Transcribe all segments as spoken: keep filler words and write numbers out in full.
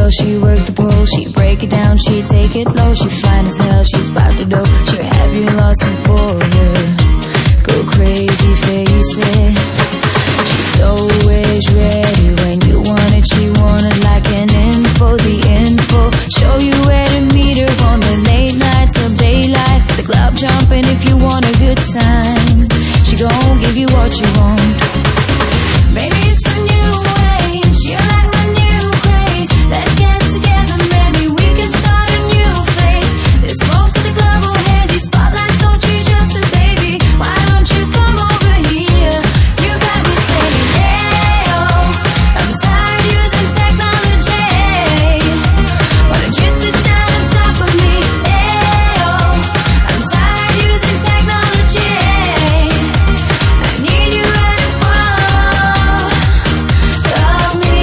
girl, she work the pole. She break it down, she take it low. She fine as hell, she's pop the dough. She'll have you lost and for her. Go crazy, face it. She's always ready when you want it. She want it like an info, the info. Show you where to meet her on the late night till daylight. The club jumping if you want a good time. She gon' give you what you want. Baby, it's a new age. You like my new craze. Let's get together, maybe we can start a new phase. This smoke's for the club, oh hazy. Spotlights don't treat justice, baby. Why don't you come over here? You got me saying, hey, oh, I'm tired using technology. Why don't you sit down on top of me? Hey, oh, I'm tired using technology. I need you at the phone. Love me.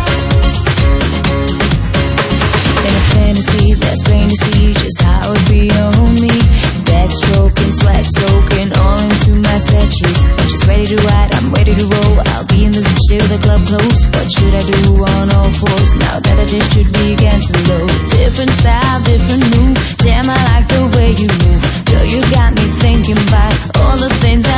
In a fantasy that's plain to see just how it be on me. Backstroking, sweat soaking all into my set sheets. When she's ready to ride, I'm ready to roll. I'll be in this bitch till the club close. What should I do on all fours? Now that I just should be against the low. Different style, different move. Damn, I like the way you move. Girl, you got me thinking about all the things I